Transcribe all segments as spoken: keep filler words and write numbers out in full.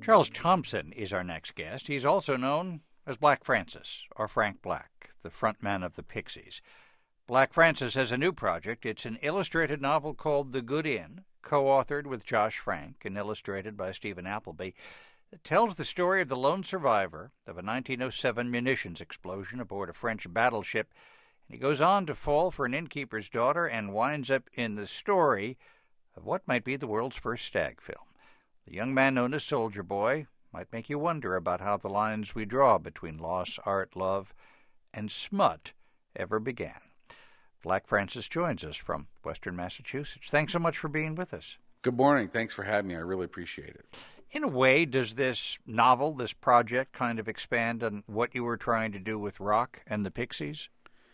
Charles Thompson is our next guest. He's also known as Black Francis, or Frank Black, the frontman of the Pixies. Black Francis has a new project. It's an illustrated novel called The Good Inn, co-authored with Josh Frank and illustrated by Stephen Appleby. It tells the story of the lone survivor of a nineteen oh seven munitions explosion aboard a French battleship. And he goes on to fall for an innkeeper's daughter and winds up in the story of what might be the world's first stag film. The young man known as Soldier Boy might make you wonder about how the lines we draw between loss, art, love, and smut ever began. Black Francis joins us from Western Massachusetts. Thanks so much for being with us. Good morning. Thanks for having me. I really appreciate it. In a way, does this novel, this project, kind of expand on what you were trying to do with rock and the Pixies?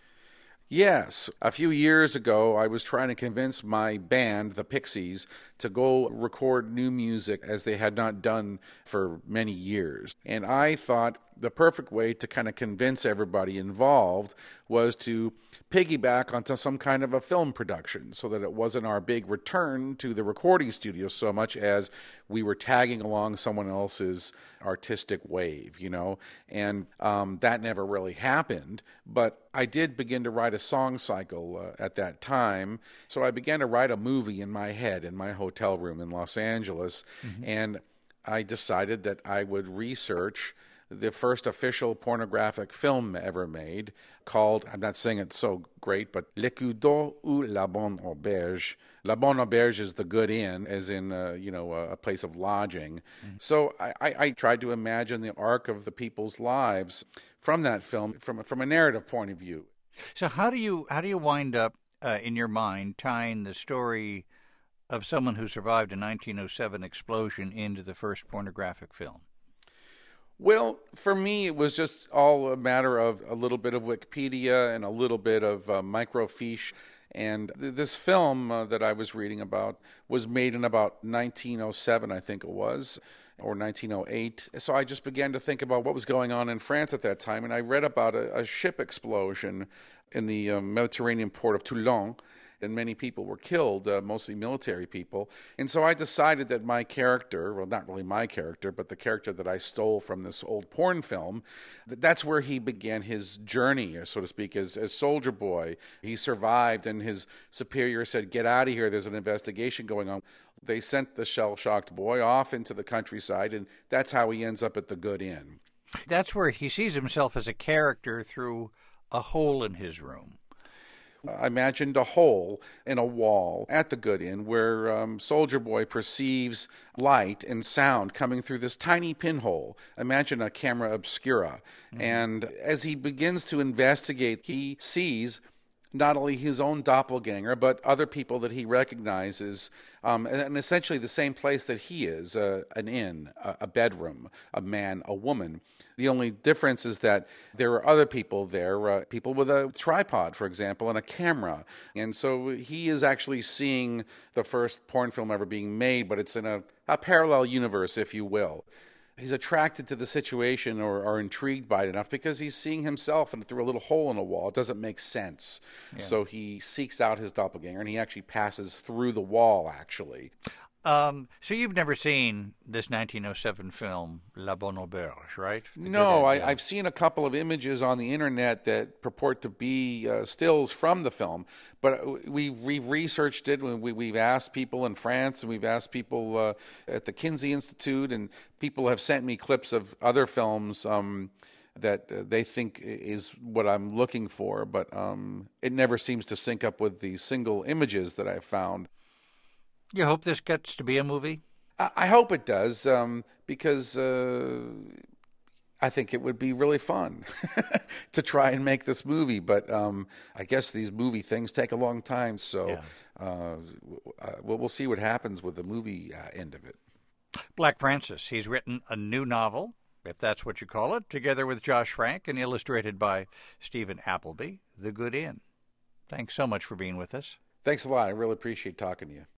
Yes. A few years ago, I was trying to convince my band, the Pixies, to go record new music as they had not done for many years. And I thought the perfect way to kind of convince everybody involved was to piggyback onto some kind of a film production so that it wasn't our big return to the recording studio so much as we were tagging along someone else's artistic wave, you know, and um, that never really happened. But I did begin to write a song cycle uh, at that time. So I began to write a movie in my head in my hotel room in Los Angeles. Mm-hmm. And I decided that I would research the first official pornographic film ever made called, I'm not saying it's so great, but Le Couteau ou La Bonne Auberge. La Bonne Auberge is the good inn, as in, uh, you know, a, a place of lodging. Mm-hmm. So I, I, I tried to imagine the arc of the people's lives from that film, from, from a narrative point of view. So how do you, how do you wind up, uh, in your mind, tying the story of someone who survived a nineteen oh seven explosion into the first pornographic film? Well, for me, it was just all a matter of a little bit of Wikipedia and a little bit of uh, microfiche. And th- this film uh, that I was reading about was made in about nineteen oh seven, I think it was, or nineteen oh eight. So I just began to think about what was going on in France at that time. And I read about a, a ship explosion in the uh, Mediterranean port of Toulon. And many people were killed, uh, mostly military people. And so I decided that my character, well, not really my character, but the character that I stole from this old porn film, that that's where he began his journey, so to speak, as, as Soldier Boy. He survived, and his superior said, "Get out of here, there's an investigation going on." They sent the shell-shocked boy off into the countryside, and that's how he ends up at the Good Inn. That's where he sees himself as a character through a hole in his room. I imagined a hole in a wall at the Good Inn where um, Soldier Boy perceives light and sound coming through this tiny pinhole. Imagine a camera obscura. Mm-hmm. And as he begins to investigate, he sees not only his own doppelganger, but other people that he recognizes, um, and, and essentially the same place that he is, uh, an inn, a, a bedroom, a man, a woman. The only difference is that there are other people there, uh, people with a tripod, for example, and a camera. And so he is actually seeing the first porn film ever being made, but it's in a, a parallel universe, if you will. He's attracted to the situation or, or intrigued by it enough because he's seeing himself and through a little hole in a wall. It doesn't make sense. Yeah. So he seeks out his doppelganger, and he actually passes through the wall, actually. Um, so you've never seen this nineteen oh seven film, La Bonne Auberge, right? The no, I, I've seen a couple of images on the internet that purport to be uh, stills from the film, but we've, we've researched it. We, we've asked people in France, and we've asked people uh, at the Kinsey Institute, and people have sent me clips of other films um, that uh, they think is what I'm looking for, but um, it never seems to sync up with the single images that I've found. You hope this gets to be a movie? I hope it does, um, because uh, I think it would be really fun to try and make this movie. But um, I guess these movie things take a long time, so yeah. uh, we'll, we'll see what happens with the movie uh, end of it. Black Francis, he's written a new novel, if that's what you call it, together with Josh Frank and illustrated by Stephen Appleby, The Good Inn. Thanks so much for being with us. Thanks a lot. I really appreciate talking to you.